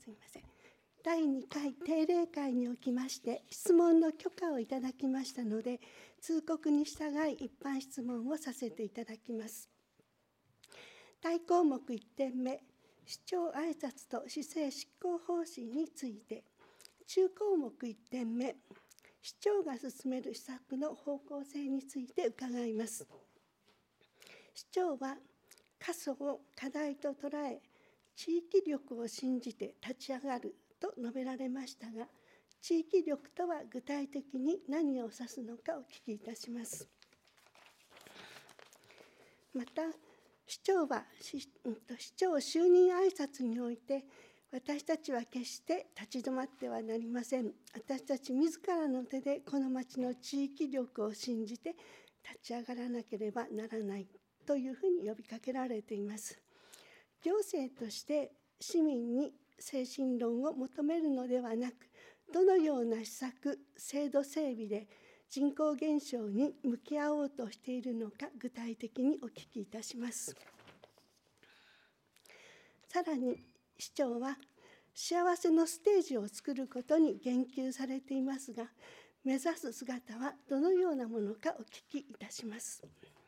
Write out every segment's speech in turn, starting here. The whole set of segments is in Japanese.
みません。第2回定例会におきまして質問の許可をいただきましたので、通告に従い一般質問をさせていただきます。大項目1点目、市長挨拶と市政執行方針について。中項目1点目、市長が進める施策の方向性について伺います。市長は過疎を課題と捉え、地域力を信じて立ち上がると述べられましたが、地域力とは具体的に何を指すのかお聞きいたします。また、市長は市長就任挨拶において、私たちは決して立ち止まってはなりません。私たち自らの手でこの町の地域力を信じて立ち上がらなければならないというふうに呼びかけられています。行政として市民に精神論を求めるのではなく、どのような施策、制度整備で人口減少に向き合おうとしているのか、具体的にお聞きいたします。さらに、市長は幸せのステージを作ることに言及されていますが、目指す姿はどのようなものかお聞きいたします。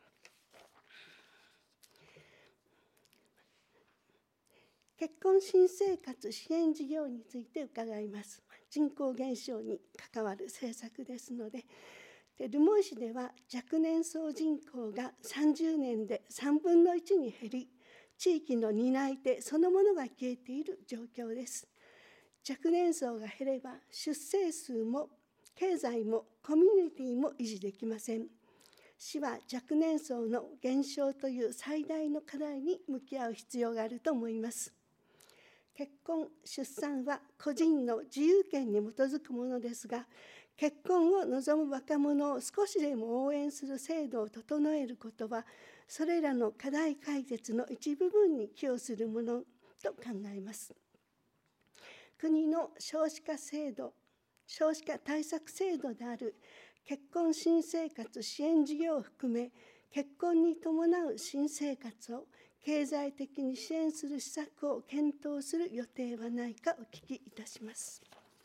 結婚新生活支援事業について伺います。人口減少に関わる政策ですので、留萌市では若年層人口が30年で3分の1に減り、地域の担い手そのものが消えている状況です。若年層が減れば、出生数も経済もコミュニティも維持できません。市は若年層の減少という最大の課題に向き合う必要があると思います。結婚・出産は個人の自由権に基づくものですが、結婚を望む若者を少しでも応援する制度を整えることは、それらの課題解決の一部分に寄与するものと考えます。国の少子化対策制度である結婚新生活支援事業を含め、結婚に伴う新生活を経済的に支援する施策を検討する予定はないかお聞きいたします。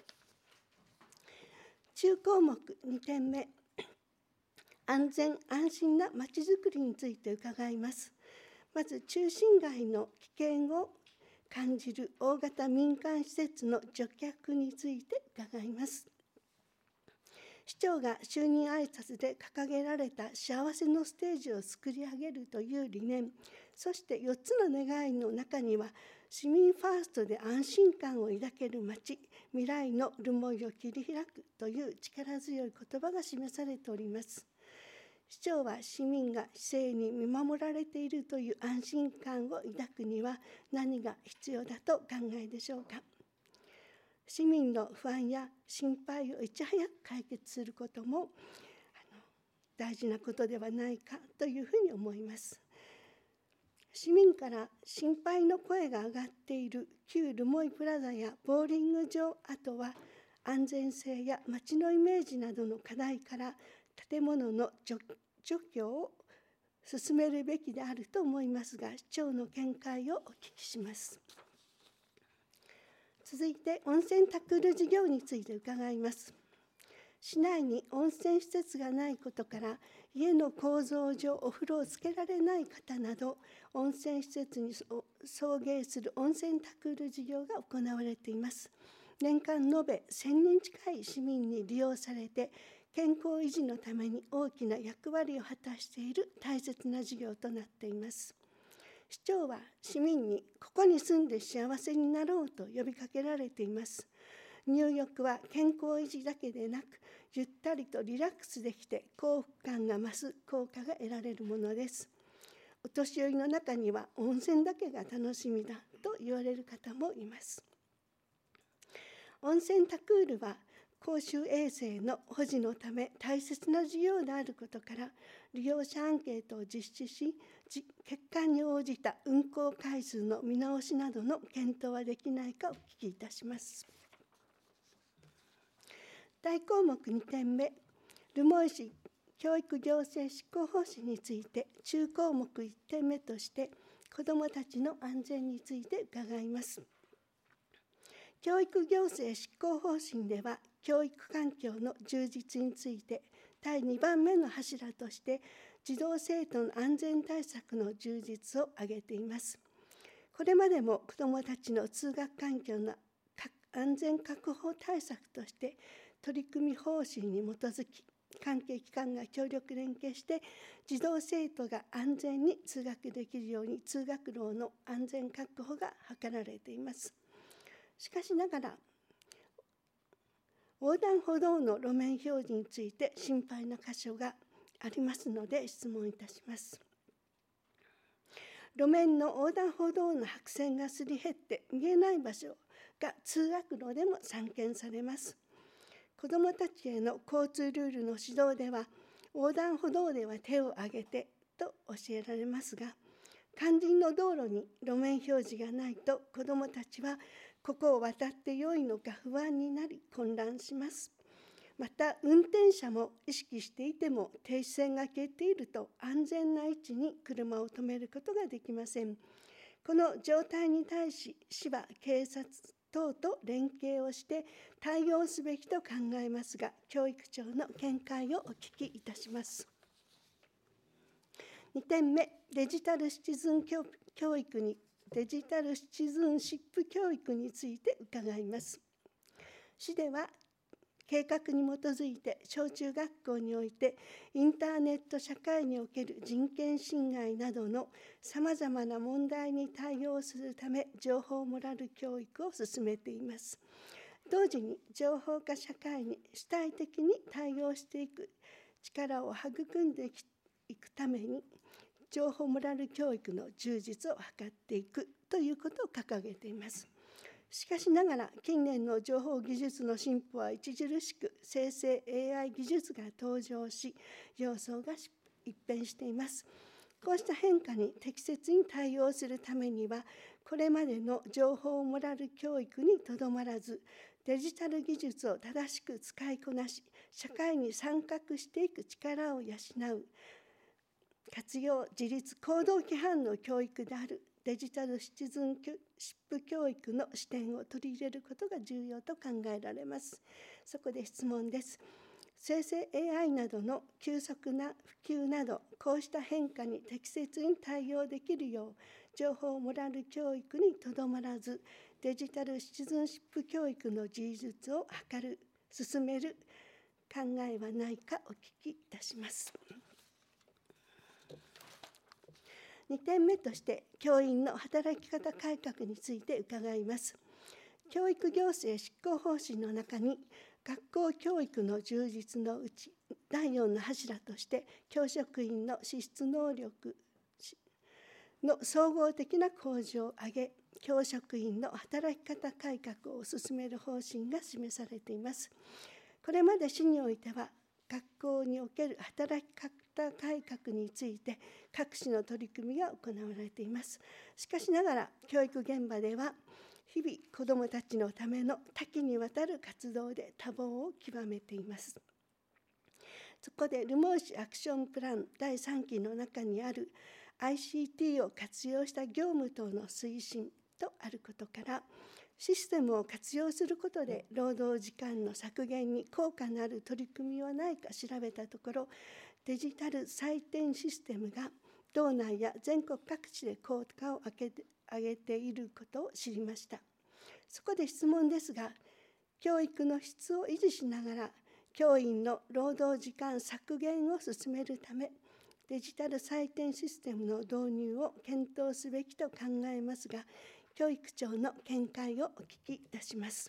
中項目2点目、安全安心なまちづくりについて伺います。まず、中心街の危険を感じる大型民間施設の除却について伺います。市長が就任挨拶で掲げられた幸せのステージを作り上げるという理念、そして4つの願いの中には、市民ファーストで安心感を抱ける街、未来の留萌を切り開くという力強い言葉が示されております。市長は市民が市政に見守られているという安心感を抱くには何が必要だとお考えでしょうか。市民の不安や心配をいち早く解決することも大事なことではないかというふうに思います。市民から心配の声が上がっている旧留萌プラザやボーリング場、あとは安全性や街のイメージなどの課題から建物の除去を進めるべきであると思いますが、市長の見解をお聞きします。続いて、温泉タックル事業について伺います。市内に温泉施設がないことから、家の構造上お風呂をつけられない方など、温泉施設に送迎する温泉タックル事業が行われています。年間延べ1000人近い市民に利用されて、健康維持のために大きな役割を果たしている大切な事業となっています。市長は市民にここに住んで幸せになろうと呼びかけられています。入浴は健康維持だけでなく、ゆったりとリラックスできて幸福感が増す効果が得られるものです。お年寄りの中には温泉だけが楽しみだと言われる方もいます。温泉タクールは公衆衛生の保持のため大切な事業であることから、利用者アンケートを実施し、結果に応じた運行回数の見直しなどの検討はできないかお聞きいたします。大項目2点目、留萌市教育行政執行方針について、中項目1点目として、子どもたちの安全について伺います。 教育行政執行方針では、教育環境の充実について第2番目の柱として児童生徒の安全対策の充実を挙げています。これまでも子どもたちの通学環境の安全確保対策として取り組み方針に基づき、関係機関が協力連携して児童生徒が安全に通学できるように通学路の安全確保が図られています。しかしながら、横断歩道の路面表示について心配な箇所がありますので質問いたします。路面の横断歩道の白線がすり減って見えない場所が通学路でも散見されます。子どもたちへの交通ルールの指導では、横断歩道では手を挙げてと教えられますが、肝心の道路に路面表示がないと子どもたちはここを渡ってよいのか不安になり混乱します。また運転者も意識していても停止線が消えていると安全な位置に車を止めることができません。この状態に対し市は警察等と連携をして対応すべきと考えますが、教育長の見解をお聞きいたします。2点目、デジタルシチズンシップ教育について伺います。市では計画に基づいて小中学校においてインターネット社会における人権侵害などのさまざまな問題に対応するため情報モラル教育を進めています。同時に情報化社会に主体的に対応していく力を育んでいくために情報モラル教育の充実を図っていくということを掲げています。しかしながら近年の情報技術の進歩は著しく生成 AI 技術が登場し、様相が一変しています。こうした変化に適切に対応するためには、これまでの情報モラル教育にとどまらず、デジタル技術を正しく使いこなし、社会に参画していく力を養う、活用、自立、行動規範の教育であるデジタルシチズンシップ教育の視点を取り入れることが重要と考えられます。そこで質問です。生成 AI などの急速な普及など、こうした変化に適切に対応できるよう、情報モラル教育にとどまらず、デジタルシチズンシップ教育の充実を進める考えはないかお聞きいたします。2点目として、教員の働き方改革について伺います。教育行政執行方針の中に、学校教育の充実のうち、第4の柱として、教職員の資質能力の総合的な向上を挙げ、教職員の働き方改革を進める方針が示されています。これまで市においては、学校における働き方改革について各種の取り組みが行われています。しかしながら教育現場では日々子どもたちのための多岐にわたる活動で多忙を極めています。そこで留萌市アクションプラン第3期の中にある ICT を活用した業務等の推進とあることから、システムを活用することで労働時間の削減に効果のある取り組みはないか調べたところ、デジタル採点システムが道内や全国各地で効果を上げていることを知りました。そこで質問ですが、教育の質を維持しながら教員の労働時間削減を進めるため、デジタル採点システムの導入を検討すべきと考えますが、教育長の見解をお聞きいたします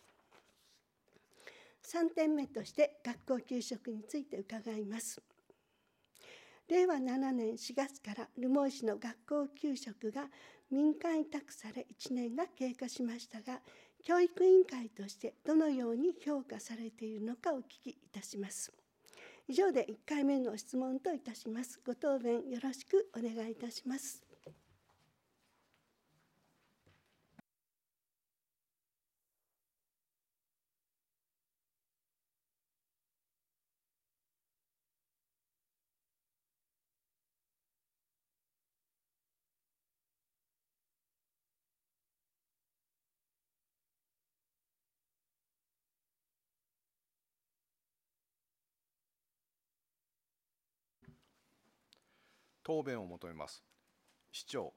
。3点目として学校給食について伺います。令和7年4月から留萌市の学校給食が民間委託され1年が経過しましたが、教育委員会としてどのように評価されているのかお聞きいたします。以上で1回目の質問といたします。ご答弁よろしくお願いいたします。 答弁を求めます。市長。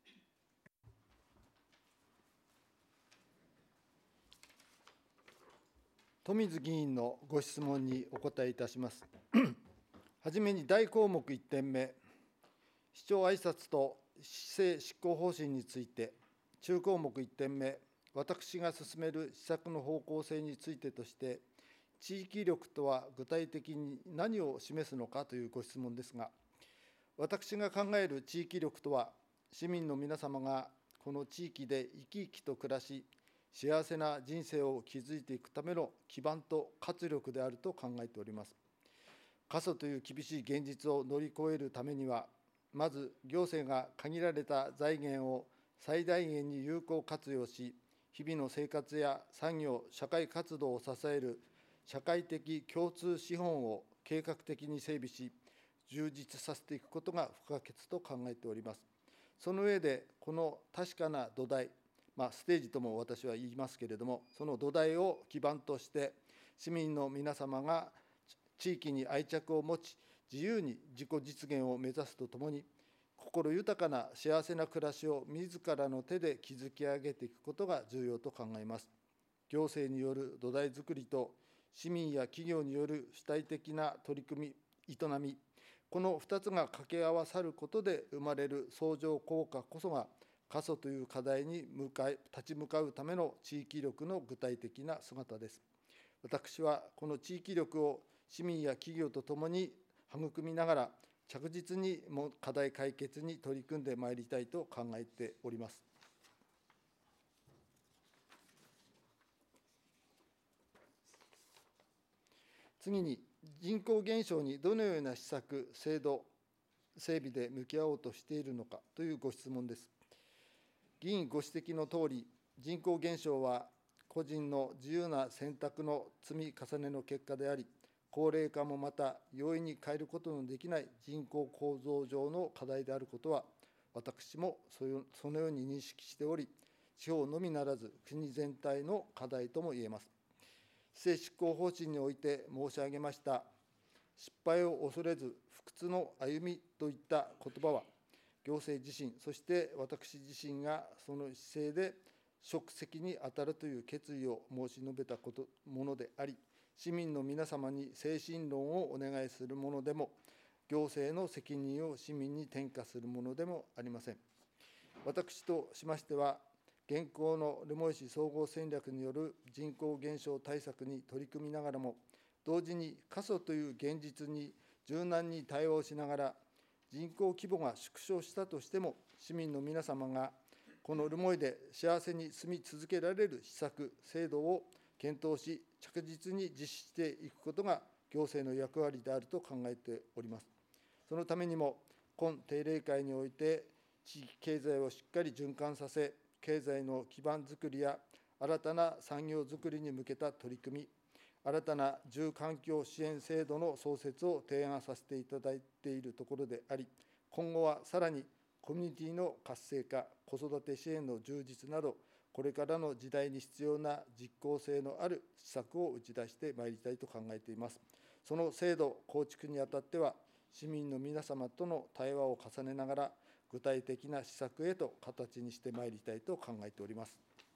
富水議員のご質問にお答えいたします。はじめに大項目1点目、市長挨拶と市政執行方針について、中項目1点目、私が進める施策の方向性についてとして、地域力とは具体的に何を示すのかというご質問ですが、私が考える地域力とは、市民の皆様がこの地域で生き生きと暮らし、幸せな人生を築いていくための基盤と活力であると考えております。過疎という厳しい現実を乗り越えるためには、まず行政が限られた財源を最大限に有効活用し、日々の生活や産業、社会活動を支える社会的共通資本を計画的に整備し、充実させていくことが不可欠と考えております。その上で、この確かな土台、ステージとも私は言いますけれども、その土台を基盤として、市民の皆様が地域に愛着を持ち、自由に自己実現を目指すとともに、心豊かな幸せな暮らしを自らの手で築き上げていくことが重要と考えます。行政による土台づくりと、市民や企業による主体的な取り組み、営み、この2つが掛け合わさることで生まれる相乗効果こそが、過疎という課題に立ち向かうための地域力の具体的な姿です。私はこの地域力を市民や企業とともに育みながら、着実に課題解決に取り組んでまいりたいと考えております。次に、人口減少にどのような施策、制度、整備で向き合おうとしているのかというご質問です。議員ご指摘のとおり、人口減少は個人の自由な選択の積み重ねの結果であり、高齢化もまた容易に変えることのできない人口構造上の課題であることは、私もそのように認識しており、地方のみならず国全体の課題とも言えます。施政執行方針において申し上げました失敗を恐れず不屈の歩みといった言葉は、行政自身、そして私自身がその姿勢で職責に当たるという決意を申し述べたものであり、市民の皆様に精神論をお願いするものでも、行政の責任を市民に転嫁するものでもありません。私としましては、現行の留萌市総合戦略による人口減少対策に取り組みながらも、同時に過疎という現実に柔軟に対応しながら、人口規模が縮小したとしても、市民の皆様がこの留萌で幸せに住み続けられる施策、制度を検討し、着実に実施していくことが行政の役割であると考えております。そのためにも、今定例会において、地域経済をしっかり循環させ、経済の基盤づくりや新たな産業づくりに向けた取り組み、新たな住環境支援制度の創設を提案させていただいているところであり、今後はさらにコミュニティの活性化、子育て支援の充実など、これからの時代に必要な実効性のある施策を打ち出してまいりたいと考えています。その制度構築にあたっては、市民の皆様との対話を重ねながら、具体的な施策へと形にしてまいりたいと考えております。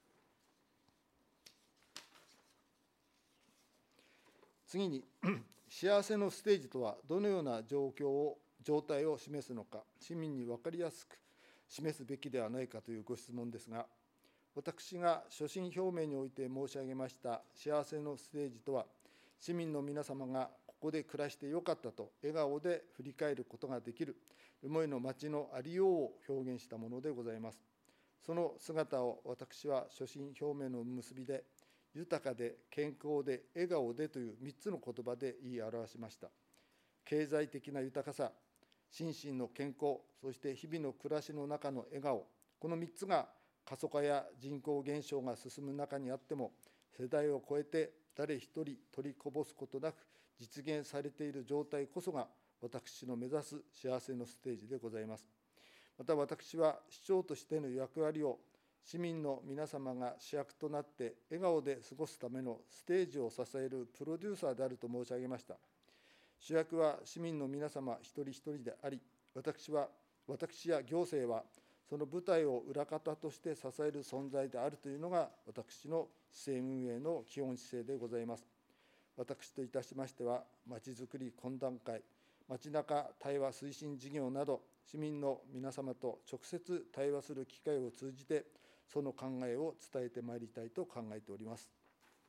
次に、幸せのステージとはどのような状態を示すのか、市民に分かりやすく示すべきではないかというご質問ですが、私が所信表明において申し上げました幸せのステージとは、市民の皆様がここで暮らしてよかったと笑顔で振り返ることができる留萌の町のありようを表現したものでございます。その姿を私は所信表明の結びで、豊かで健康で笑顔でという3つの言葉で言い表しました。経済的な豊かさ、心身の健康、そして日々の暮らしの中の笑顔、この3つが過疎化や人口減少が進む中にあっても、世代を超えて誰一人取りこぼすことなく実現されている状態こそが、私の目指す幸せのステージでございます。また私は市長としての役割を、市民の皆様が主役となって笑顔で過ごすためのステージを支えるプロデューサーであると申し上げました。主役は市民の皆様一人一人であり、 私や行政は、その部隊を裏方として支える存在であるというのが、私の市政運営の基本姿勢でございます。私といたしましては、まちづくり懇談会、街中対話推進事業など、市民の皆様と直接対話する機会を通じて、その考えを伝えてまいりたいと考えております。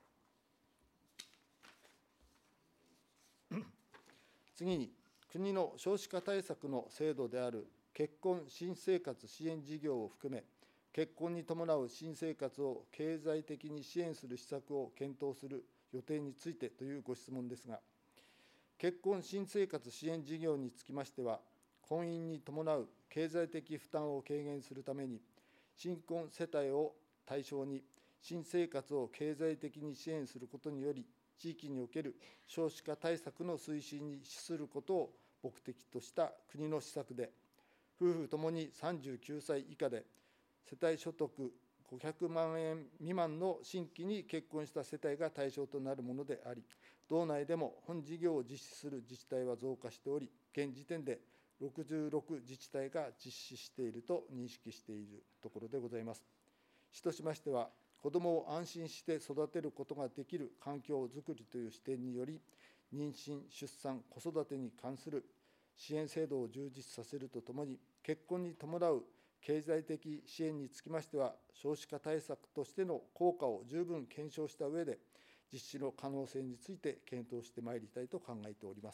次に、国の少子化対策の制度である結婚新生活支援事業を含め、結婚に伴う新生活を経済的に支援する施策を検討する予定についてというご質問ですが、結婚新生活支援事業につきましては、婚姻に伴う経済的負担を軽減するために、新婚世帯を対象に新生活を経済的に支援することにより、地域における少子化対策の推進に資することを目的とした国の施策で、夫婦ともに39歳以下で世帯所得500万円未満の新規に結婚した世帯が対象となるものであり、道内でも本事業を実施する自治体は増加しており、現時点で66自治体が実施していると認識しているところでございます。市としましては、子どもを安心して育てることができる環境づくりという視点により、妊娠、出産、子育てに関する支援制度を充実させるとともに、結婚に伴う経済的支援につきましては、少子化対策としての効果を十分検証した上で、実施の可能性について検討してまいりたいと考えております。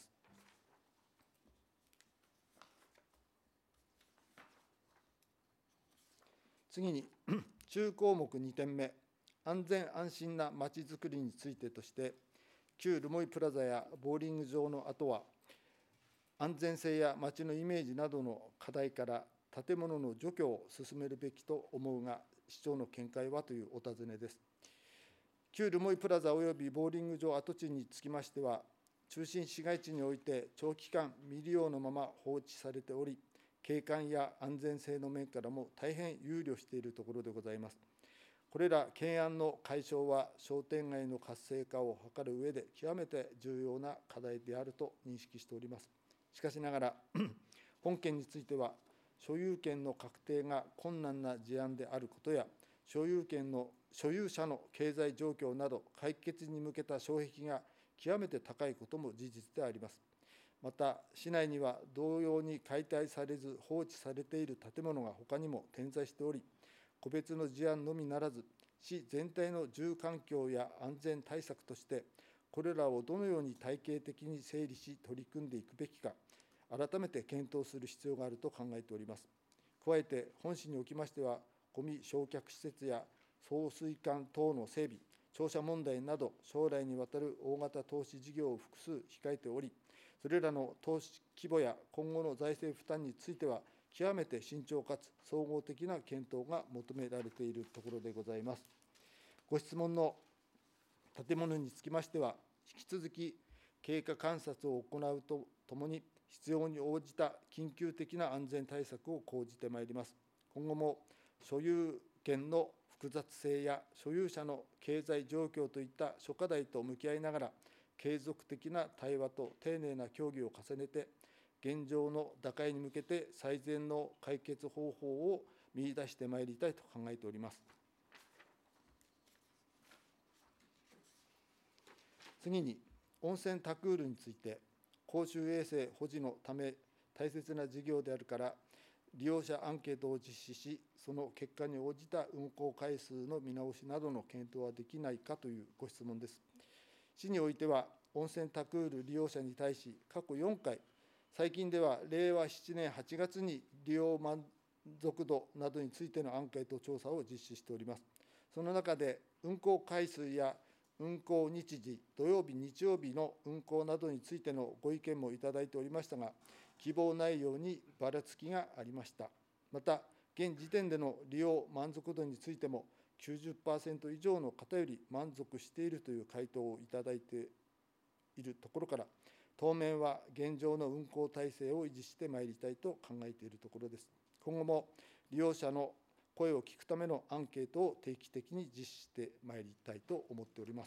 次に、中項目2点目、安全安心なまちづくりについてとして、旧留萌プラザやボーリング場の後は、安全性やまちのイメージなどの課題から建物の除去を進めるべきと思うが、市長の見解はというお尋ねです。旧留萌プラザ及びボーリング場跡地につきましては、中心市街地において長期間未利用のまま放置されており、景観や安全性の面からも大変憂慮しているところでございます。これら懸案の解消は、商店街の活性化を図る上で極めて重要な課題であると認識しております。しかしながら、本件については、所有権の確定が困難な事案であることや、所有者の経済状況など、解決に向けた障壁が極めて高いことも事実であります。また、市内には同様に解体されず放置されている建物が他にも点在しており、個別の事案のみならず、市全体の住環境や安全対策として、これらをどのように体系的に整理し、取り組んでいくべきか、改めて検討する必要があると考えております。加えて、本市におきましては、ゴミ焼却施設や送水管等の整備、庁舎問題など、将来にわたる大型投資事業を複数控えており、それらの投資規模や今後の財政負担については、極めて慎重かつ総合的な検討が求められているところでございます。ご質問の建物につきましては、引き続き経過観察を行うとともに、必要に応じた緊急的な安全対策を講じてまいります。今後も所有権の複雑性や所有者の経済状況といった諸課題と向き合いながら、継続的な対話と丁寧な協議を重ねて、現状の打開に向けて最善の解決方法を見出してまいりたいと考えております。次に、温泉タクールについて、公衆衛生保持のため大切な事業であるから、利用者アンケートを実施し、その結果に応じた運行回数の見直しなどの検討はできないかというご質問です。市においては、温泉タクール利用者に対し、過去4回、最近では令和7年8月に利用満足度などについてのアンケート調査を実施しております。その中で、運行回数や運行日時、土曜日、日曜日の運行などについてのご意見もいただいておりましたが、希望内容にばらつきがありました。また、現時点での利用満足度についても、90% 以上の方より満足しているという回答をいただいているところから、当面は現状の運行体制を維持してまいりたいと考えているところです。今後も利用者の声を聞くためのアンケートを定期的に実施してまいりたいと思っております。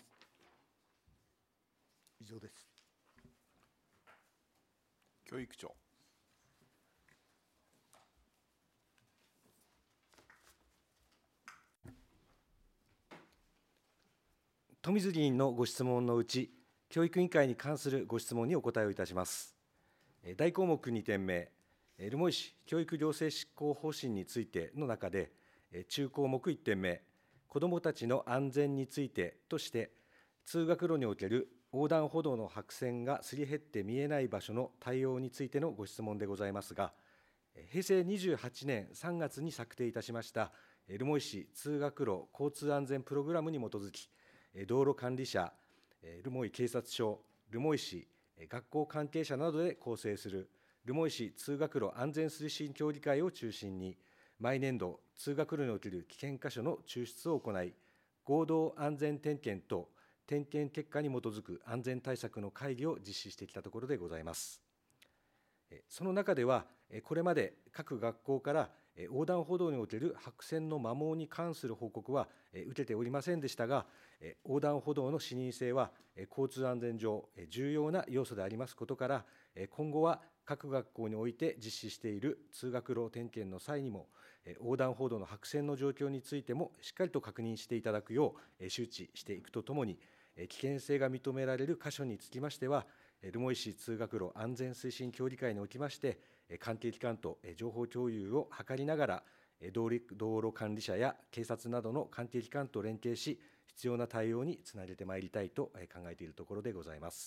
以上です。 教育長。 富水議員のご質問のうち、教育委員会に関するご質問にお答えをいたします。大項目2点目、留萌市教育行政執行方針についての中で、中項目1点目、子どもたちの安全についてとして、通学路における横断歩道の白線がすり減って見えない場所の対応についてのご質問でございますが、平成28年3月に策定いたしました留萌市通学路交通安全プログラムに基づき、道路管理者、留萌警察署、留萌市学校関係者などで構成する留萌市通学路安全推進協議会を中心に、毎年度通学路における危険箇所の抽出を行い、合同安全点検と点検結果に基づく安全対策の会議を実施してきたところでございます。その中では、これまで各学校から横断歩道における白線の摩耗に関する報告は受けておりませんでしたが、横断歩道の視認性は交通安全上重要な要素でありますことから、今後は各学校において実施している通学路点検の際にも、横断歩道の白線の状況についてもしっかりと確認していただくよう周知していくとともに、危険性が認められる箇所につきましては、留萌市通学路安全推進協議会におきまして、関係機関と情報共有を図りながら、道路管理者や警察などの関係機関と連携し、必要な対応につなげてまいりたいと考えているところでございます。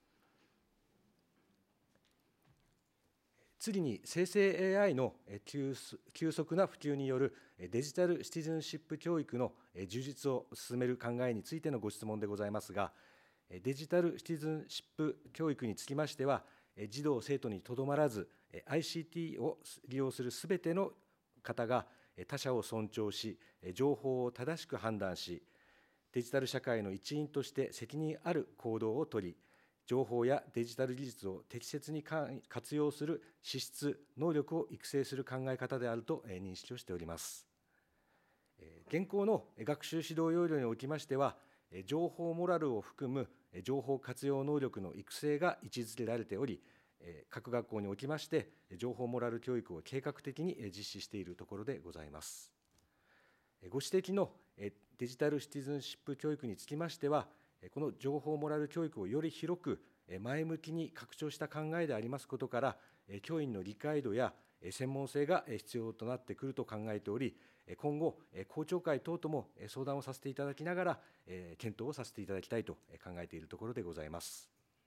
次に、生成 AI の急速な普及によるデジタルシティズンシップ教育の充実を進める考えについてのご質問でございますが、デジタルシティズンシップ教育につきましては、児童・生徒にとどまらず、ICT を利用するすべての方が他者を尊重し、情報を正しく判断し、デジタル社会の一員として責任ある行動を取り、情報やデジタル技術を適切に活用する資質、能力を育成する考え方であると認識をしております。現行の学習指導要領におきましては、情報モラルを含む情報活用能力の育成が位置づけられており、各学校におきまして情報モラル教育を計画的に実施しているところでございます。ご指摘のデジタルシティズンシップ教育につきましては、この情報モラル教育をより広く前向きに拡張した考えでありますことから、教員の理解度や専門性が必要となってくると考えており、今後、校長会等とも相談をさせていただきながら、検討をさせていただきたいと考えているところでございます。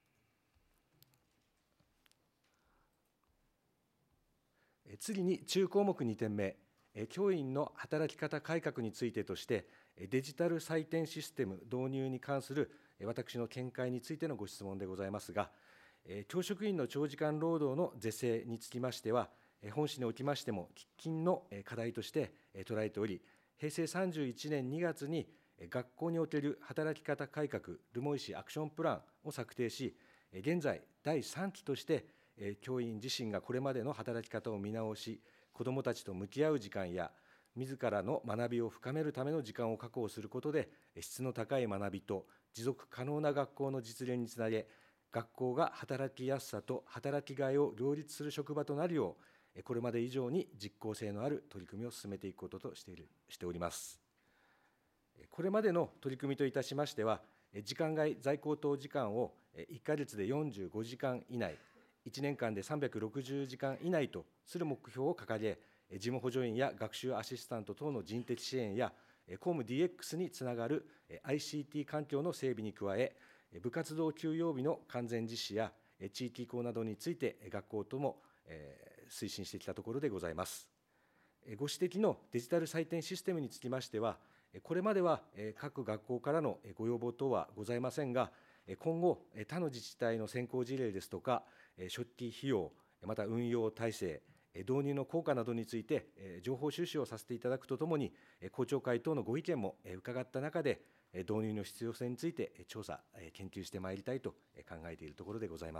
次に、中項目2点目、教員の働き方改革についてとして、デジタル採点システム導入に関する私の見解についてのご質問でございますが、教職員の長時間労働の是正につきましては、本市におきましても喫緊の課題として捉えており、平成31年2月に学校における働き方改革留萌市アクションプランを策定し、現在第3期として教員自身がこれまでの働き方を見直し、子どもたちと向き合う時間や自らの学びを深めるための時間を確保することで、質の高い学びと持続可能な学校の実現につなげ、学校が働きやすさと働きがいを両立する職場となるよう、これまで以上に実効性のある取り組みを進めていくこととしております。これまでの取り組みといたしましては、時間外在校等時間を1ヶ月で45時間以内、1年間で360時間以内とする目標を掲げ、事務補助員や学習アシスタント等の人的支援や、公務 DX につながる ICT 環境の整備に加え、部活動休養日の完全実施や地域移行などについて学校とも推進してきたところでございます。ご指摘のデジタル採点システムにつきましては、これまでは各学校からのご要望等はございませんが、今後、他の自治体の先行事例ですとか、初期費用、また運用体制、導入の効果などについて、情報収集をさせていただくとともに、校長会等のご意見も伺った中で、導入の必要性について調査、研究してまいりたいと考えているところでございます。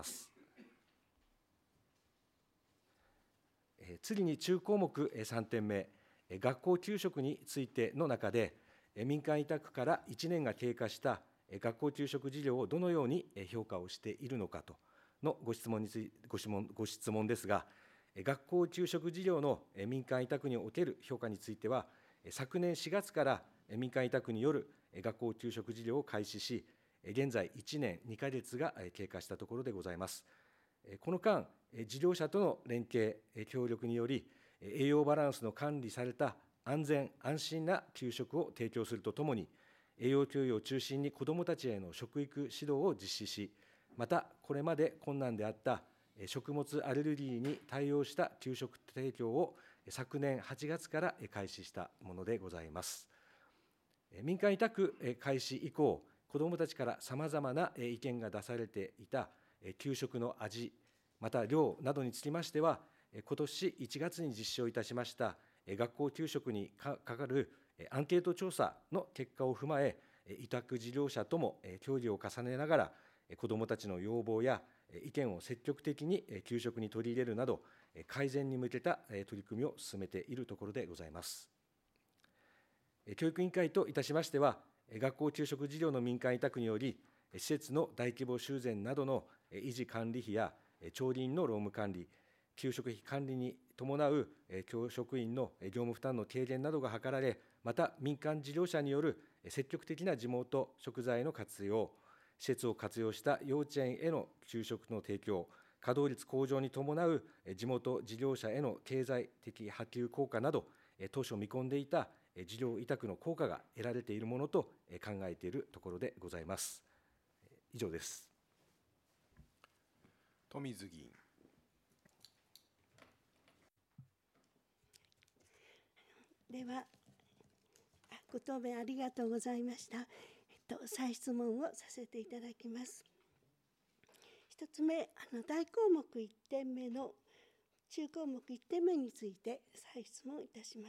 次に中項目3点目、学校給食についての中で、民間委託から1年が経過した学校給食事業をどのように評価をしているのかとのご質問ですが、学校給食事業の民間委託における評価については、昨年4月から民間委託による学校給食事業を開始し、現在1年2ヶ月が経過したところでございます。この間、事業者との連携、協力により、栄養バランスの管理された安全・安心な給食を提供するとともに、栄養教諭を中心に子どもたちへの食育指導を実施し、またこれまで困難であった食物アレルギーに対応した給食提供を昨年8月から開始したものでございます。民間委託開始以降、子どもたちからさまざまな意見が出されていた給食の味、また量などにつきましては、今年1月に実施をいたしました学校給食にかかるアンケート調査の結果を踏まえ、委託事業者とも協議を重ねながら、子どもたちの要望や意見を積極的に給食に取り入れるなど、改善に向けた取り組みを進めているところでございます。教育委員会といたしましては、学校給食事業の民間委託により、施設の大規模修繕などの維持管理費や調理員の労務管理、給食費管理に伴う教職員の業務負担の軽減などが図られ、また民間事業者による積極的な地元食材の活用、施設を活用した幼稚園への給食の提供、稼働率向上に伴う地元事業者への経済的波及効果など、当初見込んでいた事業委託の効果が得られているものと考えているところでございます。以上です。 富水議員。 では、ご答弁ありがとうございました。再質問をさせていただきます。一つ目、大項目1点目の中項目1点目について再質問いたします。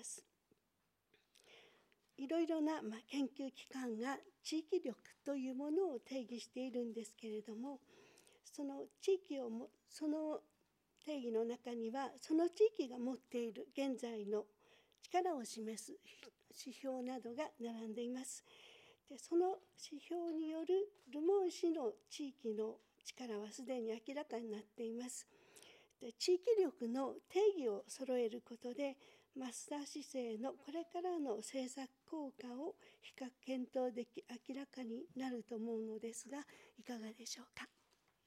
いろいろな研究機関が地域力というものを定義しているんですけれども、その地域をその定義の中には、その地域が持っている現在の力を示す指標などが並んでいます。で、その指標による留萌市の地域の力はすでに明らかになっています。で、地域力の定義を揃えることで、増田市政のこれからの政策効果を比較検討でき、明らかになると思うのですが、いかがでしょうか。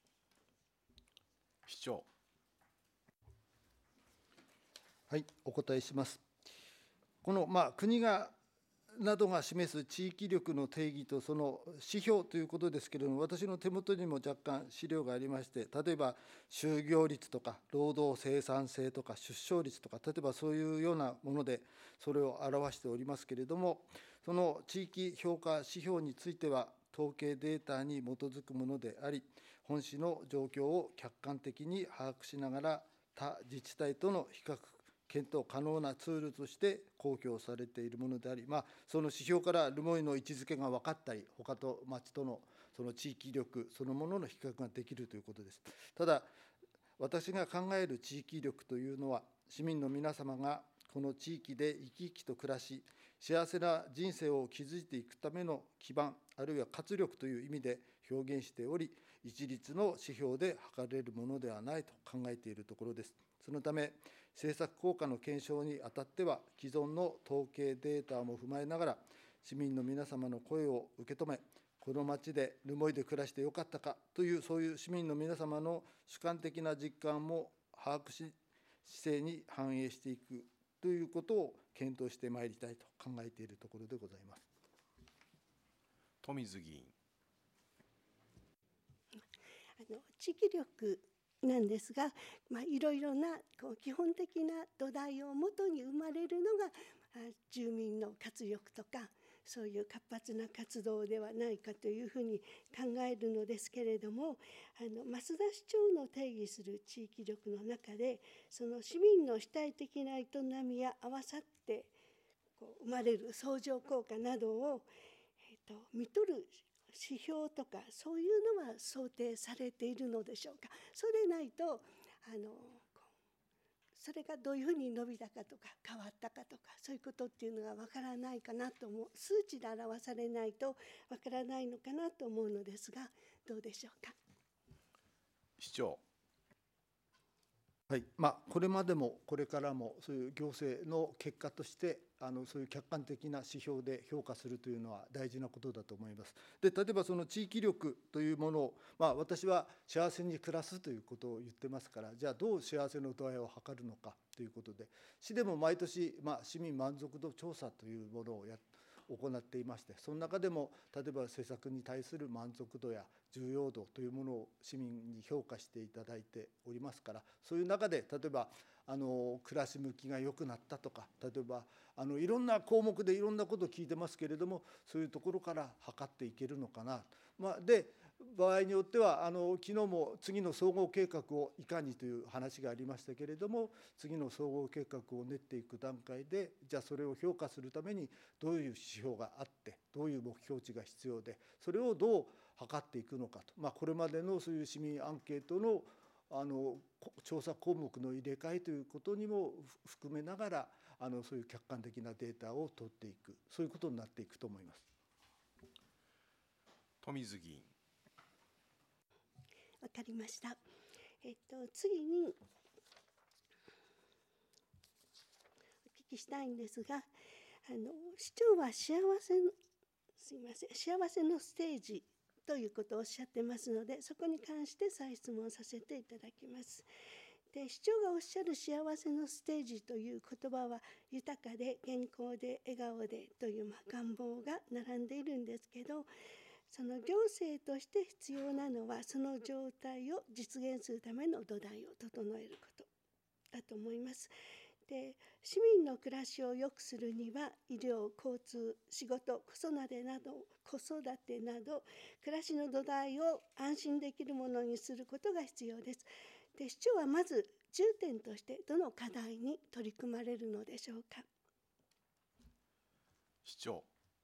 市長。 はい、お答えします。この国などが示す地域力の定義とその指標ということですけれども、私の手元にも若干資料がありまして、例えば就業率とか労働生産性とか出生率とか、例えばそういうようなものでそれを表しておりますけれども、その地域評価指標については統計データに基づくものであり、本市の状況を客観的に把握しながら他自治体との比較検討可能なツールとして公表されているものであり、その指標から留萌の位置づけが分かったり、他と町とのその地域力そのものの比較ができるということです。ただ、私が考える地域力というのは、市民の皆様がこの地域で生き生きと暮らし、幸せな人生を築いていくための基盤、あるいは活力という意味で表現しており、一律の指標で測れるものではないと考えているところです。そのため、政策効果の検証にあたっては、既存の統計データも踏まえながら、市民の皆様の声を受け止め、この町で留萌で暮らしてよかったかという、そういう市民の皆様の主観的な実感も把握し、市政に反映していくということを検討してまいりたいと考えているところでございます。 富水議員。 地域力なんですが、いろいろな基本的な土台をもとに生まれるのが住民の活力とか、そういう活発な活動ではないかというふうに考えるのですけれども、増田市長の定義する地域力の中で、その市民の主体的な営みや合わさって生まれる相乗効果などを、見取る指標とか、そういうのは想定されているのでしょうか。そうでないとそれがどういうふうに伸びたかとか変わったかとか、そういうことっていうのがわからないかなと思う。数値で表されないとわからないのかなと思うのですが、どうでしょうか。 市長。 はい、これまでもこれからもそういう行政の結果としてそういう客観的な指標で評価するというのは大事なことだと思います。で、例えばその地域力というものを、私は幸せに暮らすということを言ってますから、じゃあどう幸せの度合いを測るのかということで、市でも毎年、市民満足度調査というものを行っていまして、その中でも例えば施策に対する満足度や重要度というものを市民に評価していただいておりますから、そういう中で例えば暮らし向きが良くなったとか、例えばいろんな項目でいろんなことを聞いてますけれども、そういうところから測っていけるのかな。で場合によっては昨日も次の総合計画をいかにという話がありましたけれども、次の総合計画を練っていく段階で、じゃあそれを評価するためにどういう指標があって、どういう目標値が必要で、それをどう測っていくのかと、これまでのそういう市民アンケートの調査項目の入れ替えということにも含めながらそういう客観的なデータを取っていく、そういうことになっていくと思います。 富水議員。 わかりました。次にお聞きしたいんですが、市長は幸せのステージということをおっしゃってますので、そこに関して再質問させていただきます。で、市長がおっしゃる幸せのステージという言葉は、豊かで健康で笑顔でという願望が並んでいるんですけど、その行政として必要なのは、その状態を実現するための土台を整えることだと思います。で、市民の暮らしを良くするには、医療、交通、仕事、子育てなど暮らしの土台を安心できるものにすることが必要です。で、市長はまず重点としてどの課題に取り組まれるのでしょうか。 市長。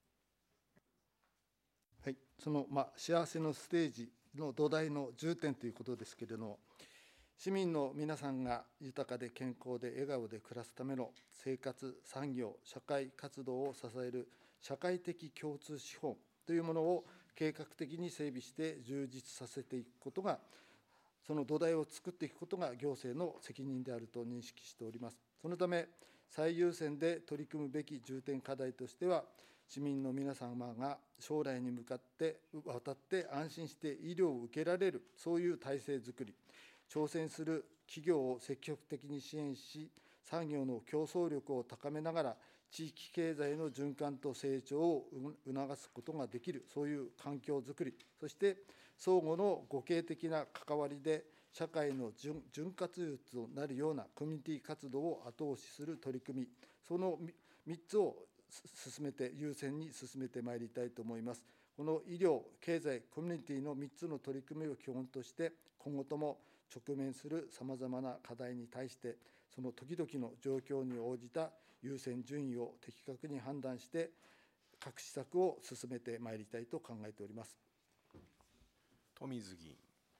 はい、その幸せのステージの土台の重点ということですけれども、市民の皆さんが豊かで健康で笑顔で暮らすための生活、産業、社会活動を支える社会的共通資本というものを計画的に整備して充実させていくことが、その土台を作っていくことが行政の責任であると認識しております。そのため、最優先で取り組むべき重点課題としては、市民の皆様が将来に向かって渡って安心して医療を受けられる、そういう体制づくり、挑戦する企業を積極的に支援し、産業の競争力を高めながら、地域経済の循環と成長を促すことができる、そういう環境づくり、そして相互の互恵的な関わりで、社会の潤滑油となるようなコミュニティ活動を後押しする取り組み、その3つを優先に進めてまいりたいと思います。この医療、経済、コミュニティの3つの取り組みを基本として、今後とも直面するさまざまな課題に対して、その時々の状況に応じた優先順位を的確に判断して、各施策を進めてまいりたいと考えております。 富水議員。 わ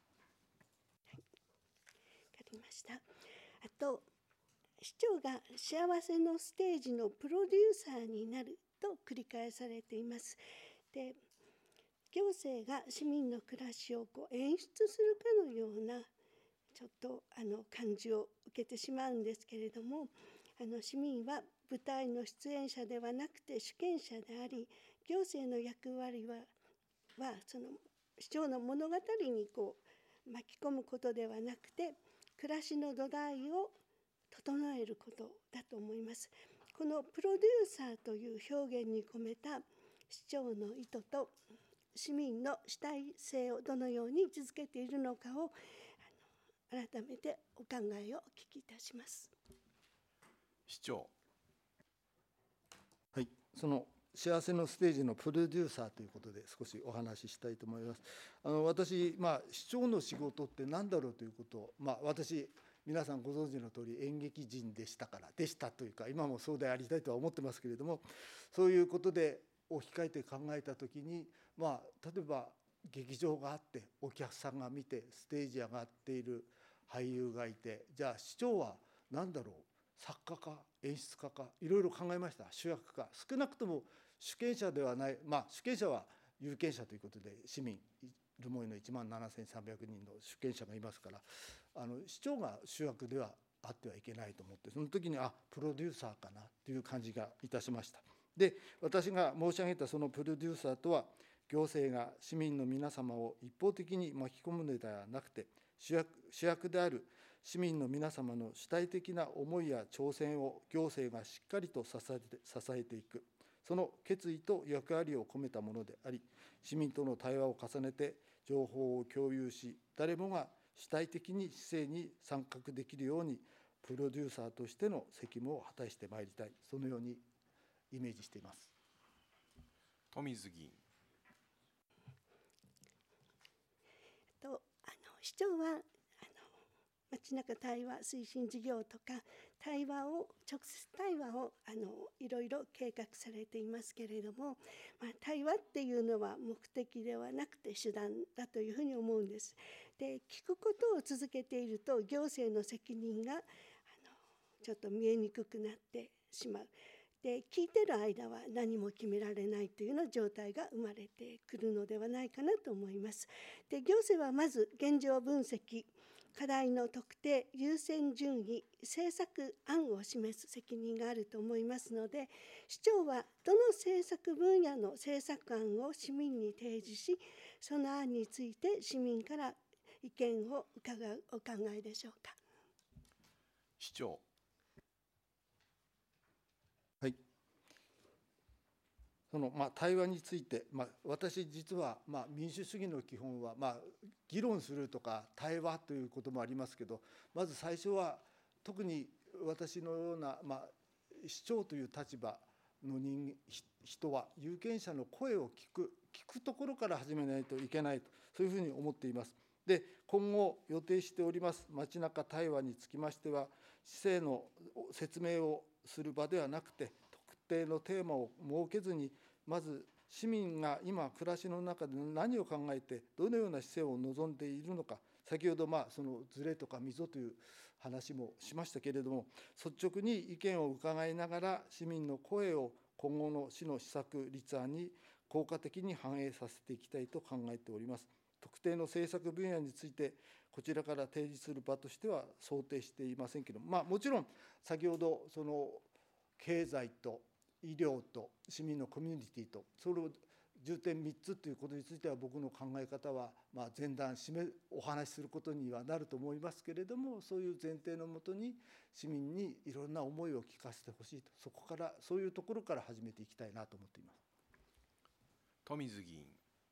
かりました。あと、市長が幸せのステージのプロデューサーになると繰り返されています。で、行政が市民の暮らしを演出するかのようなちょっと感じを受けてしまうんですけれども、市民は舞台の出演者ではなくて主権者であり、行政の役割はその市長の物語に巻き込むことではなくて、暮らしの土台を整えることだと思います。このプロデューサーという表現に込めた市長の意図と市民の主体性をどのように位置づけているのかを改めてお考えをお聞きいたします。 市長。 はい、その幸せのステージのプロデューサーということで少しお話ししたいと思います。私、市長の仕事って何だろうということを、私皆さんご存知の通り演劇人でしたというか、今もそうでありたいとは思ってますけれども、そういうことで置き換えて考えたときに、例えば劇場があってお客さんが見てステージ上がっている俳優がいて、じゃあ市長は何だろう、作家か演出家か、いろいろ考えました。主役か、少なくとも主権者ではない、主権者は有権者ということで市民留萌の1万7300人の主権者がいますから、市長が主役ではあってはいけないと思って、その時にプロデューサーかなという感じがいたしました。で、私が申し上げたそのプロデューサーとは、行政が市民の皆様を一方的に巻き込むのではなくて、主役である市民の皆様の主体的な思いや挑戦を行政がしっかりと支えていく、その決意と役割を込めたものであり、市民との対話を重ねて情報を共有し、誰もが主体的に市政に参画できるように、プロデューサーとしての責務を果たしてまいりたい、そのようにイメージしています。 富水議員。 市長は街中対話推進事業とか直接対話をいろいろ計画されていますけれども、対話っていうのは目的ではなくて手段だというふうに思うんです。で、聞くことを続けていると行政の責任がちょっと見えにくくなってしまう。で、聞いてる間は何も決められないというような状態が生まれてくるのではないかなと思います。で、行政はまず現状分析、課題の特定、優先順位、政策案を示す責任があると思いますので、市長はどの政策分野の政策案を市民に提示し、その案について市民から意見を伺うお考えでしょうか。 市長。 はい。対話について、私実は民主主義の基本は議論するとか対話ということもありますけど、まず最初は特に私のような市長という立場の人は有権者の声を聞くところから始めないといけないと、そういうふうに思っています。で、今後予定しております街中対話につきましては、市政の説明をする場ではなくて、特定のテーマを設けずに、まず市民が今暮らしの中で何を考えてどのような市政を望んでいるのか、先ほどそのズレとか溝という話もしましたけれども、率直に意見を伺いながら市民の声を今後の市の施策立案に効果的に反映させていきたいと考えております。特定の政策分野についてこちらから提示する場としては想定していませんけれども、もちろん先ほどその経済と医療と市民のコミュニティと、それを重点3つということについては、僕の考え方は前段お話しすることにはなると思いますけれども、そういう前提のもとに市民にいろんな思いを聞かせてほしいと、そういうところから始めていきたいなと思っています。 富水議員。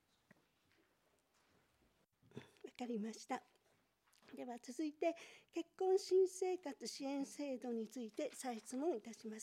わかりました。では続いて、結婚新生活支援制度について再質問いたします。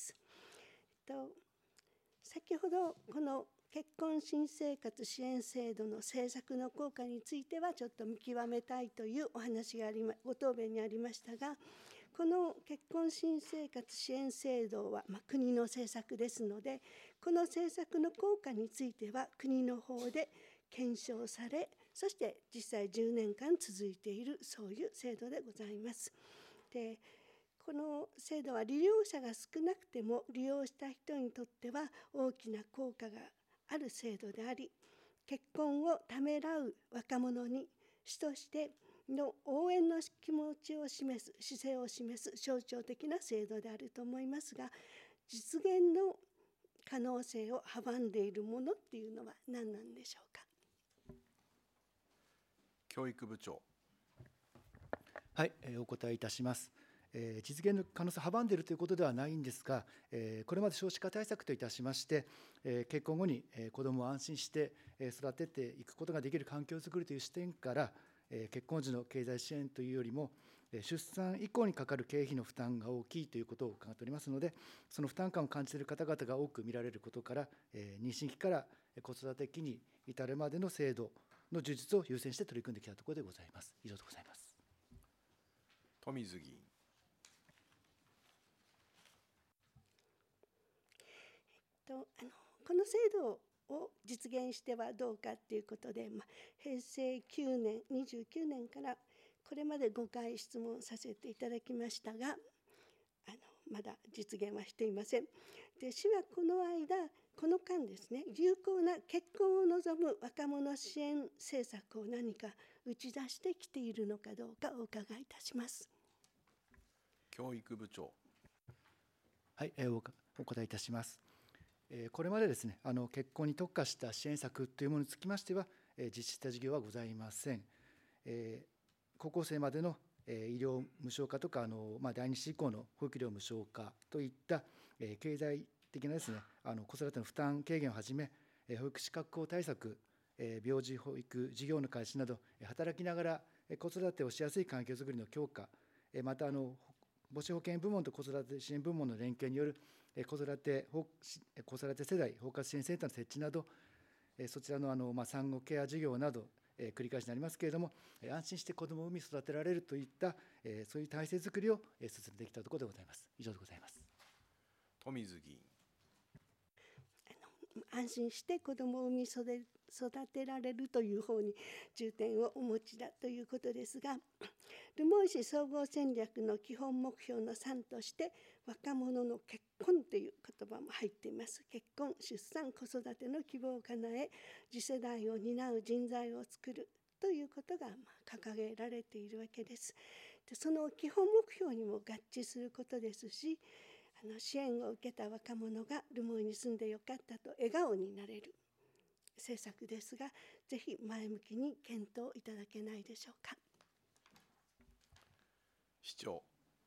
先ほどこの結婚新生活支援制度の政策の効果についてはちょっと見極めたいというお話がご答弁にありましたが、この結婚新生活支援制度は国の政策ですので、この政策の効果については国の方で検証され、そして実際10年間続いているそういう制度でございます。で、この制度は利用者が少なくても利用した人にとっては大きな効果がある制度であり、結婚をためらう若者に主としての応援の気持ちを示す、姿勢を示す象徴的な制度であると思いますが、実現の可能性を阻んでいるものっていうのは何なんでしょうか。 教育部長。 はい、お答えいたします。実現の可能性を阻んでいるということではないんですが、これまで少子化対策といたしまして、結婚後に子どもを安心して育てていくことができる環境づくりという視点から、結婚時の経済支援というよりも、出産以降にかかる経費の負担が大きいということを伺っておりますので、その負担感を感じている方々が多く見られることから、妊娠期から子育て期に至るまでの制度の充実を優先して取り組んできたところでございます。以上でございます。 富水議員。 この制度を実現してはどうかということで、平成9年、29年からこれまで5回質問させていただきましたが、まだ実現はしていません。で、市はこの間、 この間ですね、有効な結婚を望む若者支援政策を何か打ち出してきているのかどうかお伺いいたします。 教育部長。 はい、お答えいたします。これまでですね、結婚に特化した支援策というものにつきましては、実施した事業はございません。高校生までの医療無償化とか、第二子以降の保育料無償化といった経済的なですね、子育ての負担軽減をはじめ、保育士確保対策、病児保育事業の開始など、働きながら子育てをしやすい環境づくりの強化、また母子保健部門と子育て支援部門の連携による子育て世代包括支援センターの設置など、そちらの産後ケア事業など、繰り返しになりますけれども、安心して子どもを産み育てられるといった、そういう体制づくりを進めてきたところでございます。以上でございます。 富水議員。 安心して子どもを産み育てられるという方に重点をお持ちだということですが、留萌市総合戦略の基本目標の3として若者の結婚という言葉も入っています。結婚、出産、子育ての希望を叶え、次世代を担う人材を作るということが掲げられているわけです。で、その基本目標にも合致することですし、支援を受けた若者が留萌に住んでよかったと笑顔になれる政策ですが、ぜひ前向きに検討いただけないでしょうか。 市長。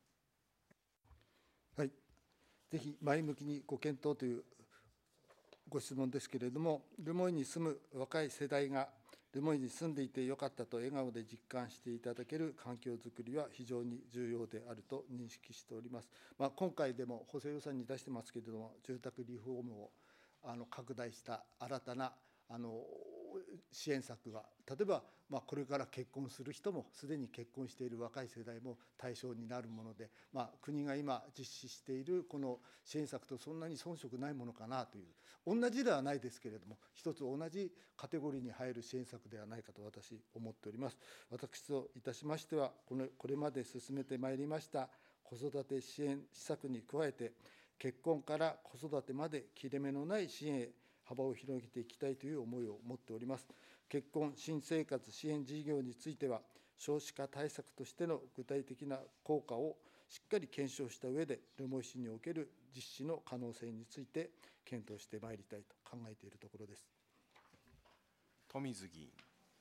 はい、ぜひ前向きにご検討というご質問ですけれども、留萌に住む若い世代が留萌に住んでいてよかったと笑顔で実感していただける環境づくりは非常に重要であると認識しております。今回でも補正予算に出してますけれども、住宅リフォームを拡大した新たな支援策が、例えばこれから結婚する人も、すでに結婚している若い世代も対象になるもので、国が今実施しているこの支援策とそんなに遜色ないものかなという、同じではないですけれども、一つ同じカテゴリーに入る支援策ではないかと私、思っております。私といたしましては、これまで進めてまいりました子育て支援施策に加えて、結婚から子育てまで切れ目のない支援へ幅を広げていきたいという思いを持っております。結婚・新生活支援事業については、少子化対策としての具体的な効果をしっかり検証した上で、留萌市における実施の可能性について検討してまいりたいと考えているところです。 富水議員。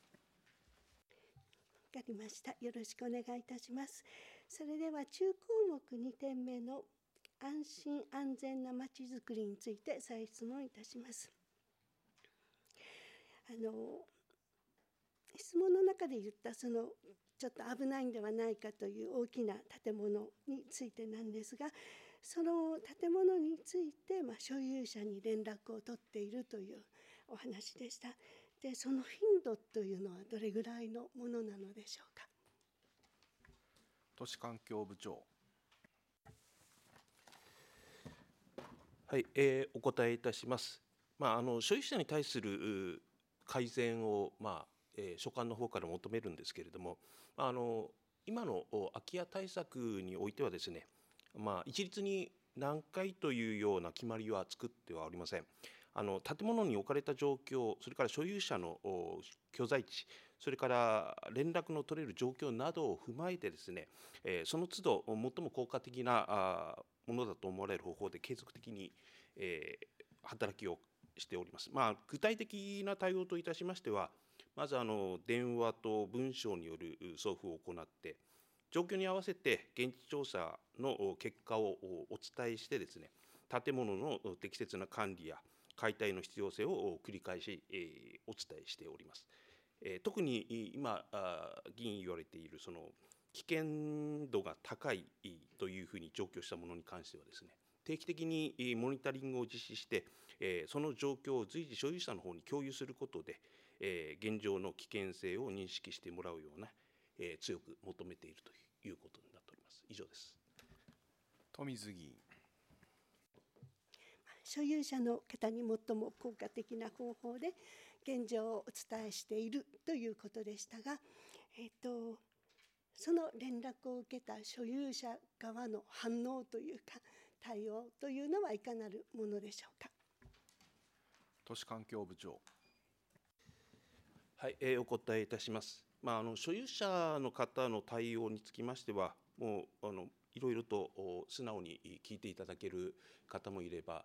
わかりました。よろしくお願いいたします。それでは中項目2点目の安心安全なまちづくりについて再質問いたします。質問の中で言ったちょっと危ないんではないかという大きな建物についてなんですが、その建物について所有者に連絡を取っているというお話でした。で、その頻度というのはどれぐらいのものなのでしょうか。 都市環境部長。 はい、お答えいたします。所有者に対する改善を、所管の方から求めるんですけれども、今の空き家対策においてはですね、一律に何回というような決まりは作ってはおりません。建物に置かれた状況、それから所有者の居在地、それから連絡の取れる状況などを踏まえてですね、その都度最も効果的なものだと思われる方法で継続的に働きをしております。具体的な対応といたしましては、まず電話と文書による送付を行って、状況に合わせて現地調査の結果をお伝えしてですね、建物の適切な管理や解体の必要性を繰り返しお伝えしております。特に今議員言われているその危険度が高いというふうに上記したものに関してはですね、定期的にモニタリングを実施して、その状況を随時所有者の方に共有することで、現状の危険性を認識してもらうような、強く求めているということになっております。以上です。 富水議員。 所有者の方に最も効果的な方法で現状をお伝えしているということでしたが、その連絡を受けた所有者側の反応というか対応というのはいかなるものでしょうか。 都市環境部長。 はい、お答えいたします。所有者の方の対応につきましては、もういろいろと素直に聞いていただける方もいれば、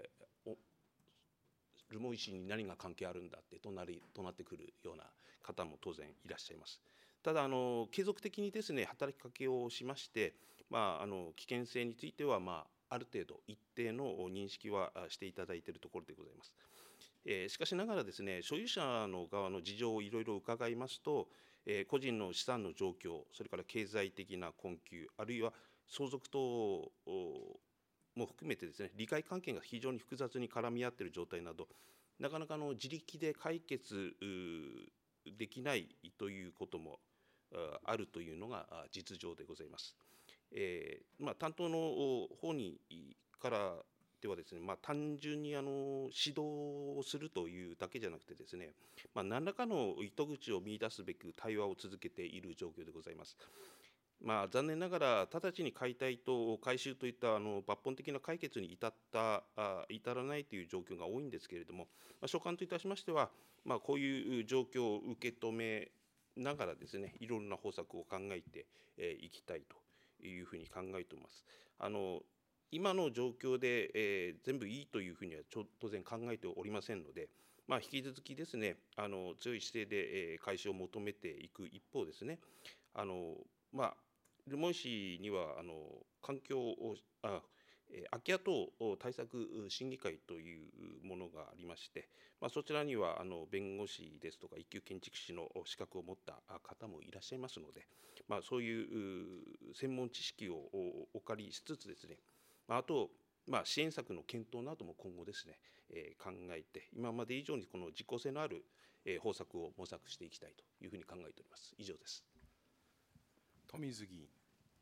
留萌市に何が関係あるんだって怒鳴ってくるような方も当然いらっしゃいます。ただ継続的にですね、働きかけをしまして、危険性については、ある程度一定の認識はしていただいているところでございます。しかしながらですね、所有者の側の事情をいろいろ伺いますと、個人の資産の状況、それから経済的な困窮、あるいは相続等も含めてですね、利害関係が非常に複雑に絡み合っている状態など、なかなか自力で解決できないということもあるというのが実情でございます。担当の方からではですね、単純に指導をするというだけじゃなくてですね、何らかの糸口を見出すべく対話を続けている状況でございます。残念ながら、直ちに解体と改修といった抜本的な解決に至らないという状況が多いんですけれども、所管といたしましては、こういう状況を受け止めながらですね、いろいろな方策を考えていきたいというふうに考えております。今の状況で、全部いいというふうには当然考えておりませんので、引き続きですね、強い姿勢で改修を求めていく一方ですね、留萌市には環境を空き家等対策審議会というものがありまして、そちらには弁護士ですとか一級建築士の資格を持った方もいらっしゃいますので、そういう専門知識をお借りしつつですね、あと、支援策の検討なども今後ですね、考えて、今まで以上にこの実効性のある方策を模索していきたいというふうに考えております。以上です。 富水議員。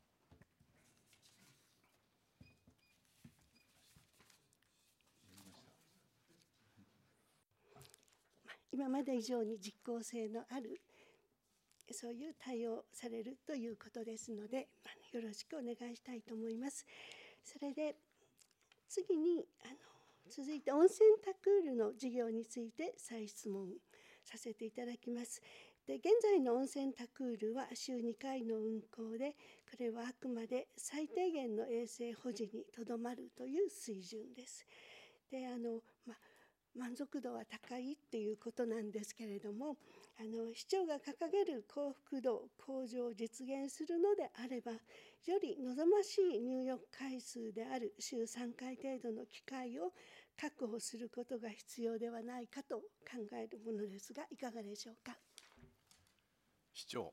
今まで以上に実効性のあるそういう対応されるということですので、よろしくお願いしたいと思います。それで次に続いて温泉タクールの事業について再質問させていただきます。で、現在の温泉タクールは週2回の運行で、これはあくまで最低限の衛生保持にとどまるという水準です。で、満足度は高いっていうことなんですけれども、市長が掲げる幸福度向上を実現するのであれば、より望ましい入浴回数である週3回程度の機会を確保することが必要ではないかと考えるものですが、いかがでしょうか。 市長。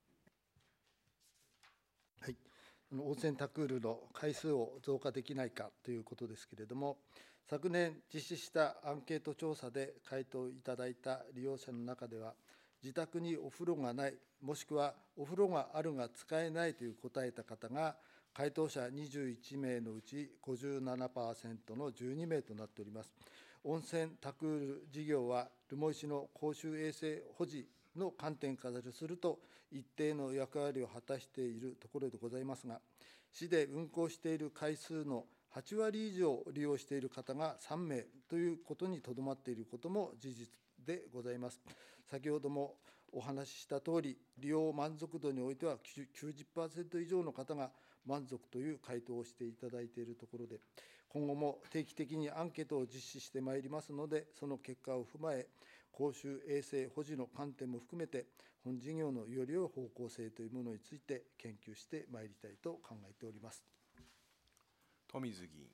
はい、温泉タクールの回数を増加できないかということですけれども、昨年実施したアンケート調査で回答いただいた利用者の中では、自宅にお風呂がない、もしくはお風呂があるが使えないという答えた方が、回答者21名のうち 57% の12名となっております。温泉タクール事業は、留萌市の公衆衛生保持の観点からすると、一定の役割を果たしているところでございますが、市で運行している回数の8割以上利用している方が3名ということにとどまっていることも事実でございます。先ほどもお話ししたとおり、利用満足度においては 90% 以上の方が満足という回答をしていただいているところで、今後も定期的にアンケートを実施してまいりますので、その結果を踏まえ、公衆衛生保持の観点も含めて、本事業のより良い方向性というものについて研究してまいりたいと考えております。 富水議員。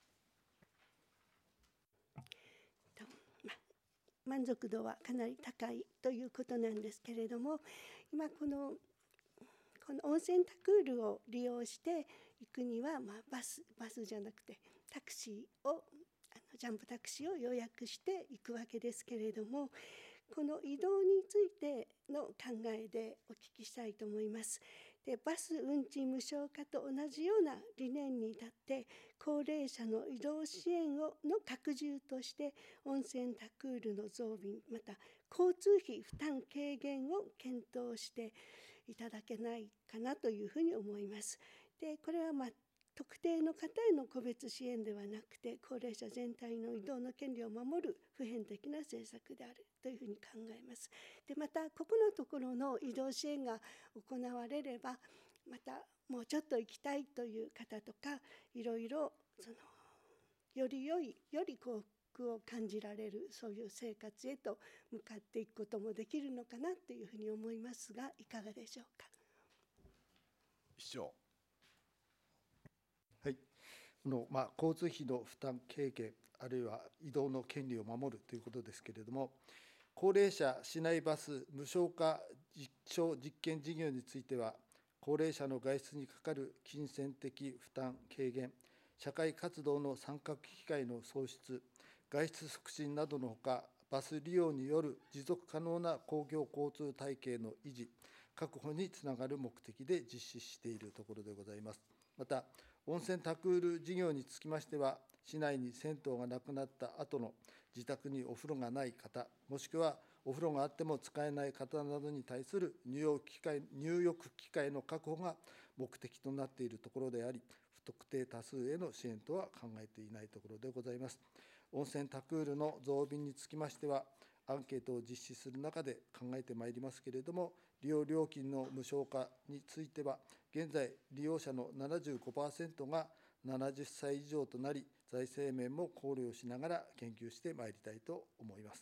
満足度はかなり高いということなんですけれども、今この温泉タクールを利用して行くには、バスじゃなくてタクシーをジャンプタクシーを予約していくわけですけれども、この移動についての考えでお聞きしたいと思います。で、バス運賃無償化と同じような理念に立って、高齢者の移動支援の拡充として温泉タクールの増便、また交通費負担軽減を検討していただけないかなというふうに思います。で、これは特定の方への個別支援ではなくて、高齢者全体の移動の権利を守る普遍的な政策であるというふうに考えます。でまた、ここのところの移動支援が行われれば、またもうちょっと行きたいという方とか、いろいろより良い、より幸福を感じられる、そういう生活へと向かっていくこともできるのかなというふうに思いますが、いかがでしょうか。 市長。 はい、交通費の負担軽減、あるいは移動の権利を守るということですけれども、高齢者市内バス無償化実証実験事業については、高齢者の外出にかかる金銭的負担軽減、社会活動の参画機会の創出、外出促進などのほか、バス利用による持続可能な公共交通体系の維持、確保につながる目的で実施しているところでございます。また、温泉タクール事業につきましては、市内に銭湯がなくなった後の自宅にお風呂がない方、もしくはお風呂があっても使えない方などに対する入浴機会の確保が目的となっているところであり、不特定多数への支援とは考えていないところでございます。温泉タクールの増便につきましては、アンケートを実施する中で考えてまいりますけれども、利用料金の無償化については、現在、利用者の 75% が70歳以上となり、財政面も考慮しながら研究してまいりたいと思います。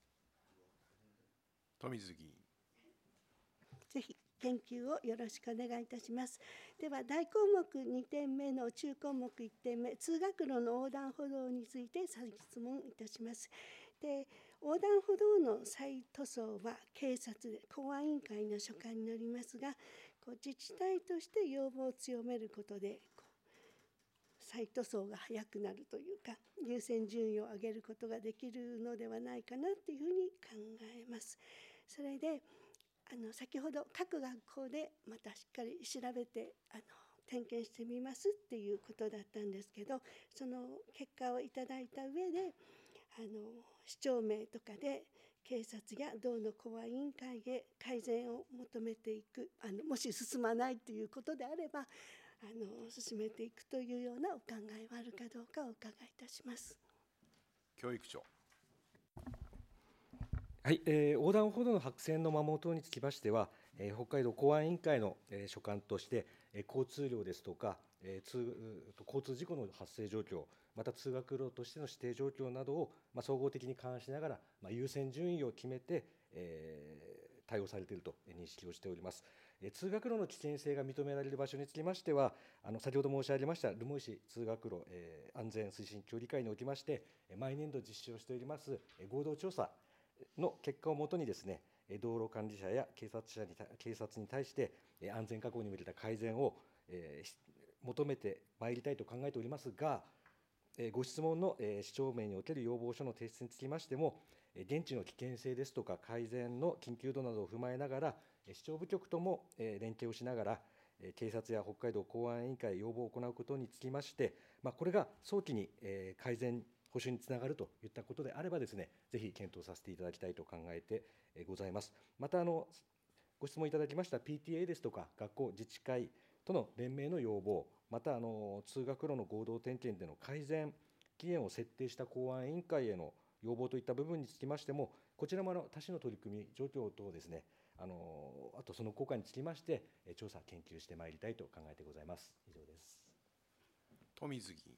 富水議員。 ぜひ研究をよろしくお願いいたします。では、大項目2点目の中項目1点目、通学路の横断歩道について再質問いたします。で、横断歩道の再塗装は警察で公安委員会の所管になりますが、自治体として要望を強めることで、再塗装が早くなるというか、優先順位を上げることができるのではないかなというふうに考えます。それで先ほど各学校でまたしっかり調べて点検してみますっていうことだったんですけど、その結果をいただいた上で市長名とかで警察や道の公安委員会へ改善を求めていく、もし進まないということであれば進めていくというようなお考えはあるかどうかお伺いいたします。 教育長。 はい、横断歩道の白線の摩耗等につきましては、北海道公安委員会の所管として、交通量ですとか、交通事故の発生状況、また通学路としての指定状況などを、総合的に勘案しながら、優先順位を決めて、対応されていると認識をしております。通学路の危険性が認められる場所につきましては、先ほど申し上げました留萌市通学路安全推進協議会におきまして、毎年度実施をしております合同調査の結果をもとにですね、道路管理者や警察に対して安全確保に向けた改善を求めてまいりたいと考えておりますが、ご質問の市長名における要望書の提出につきましても、現地の危険性ですとか改善の緊急度などを踏まえながら、市長部局とも連携をしながら、警察や北海道公安委員会要望を行うことにつきまして、これが早期に改善保守につながるといったことであればですね、ぜひ検討させていただきたいと考えてございます。またご質問いただきました PTA ですとか学校自治会との連名の要望、また通学路の合同点検での改善期限を設定した公安委員会への要望といった部分につきましても、こちらも他市の取り組み状況等ですね、あとその効果につきまして調査研究してまいりたいと考えてございます。以上です。 富水議員。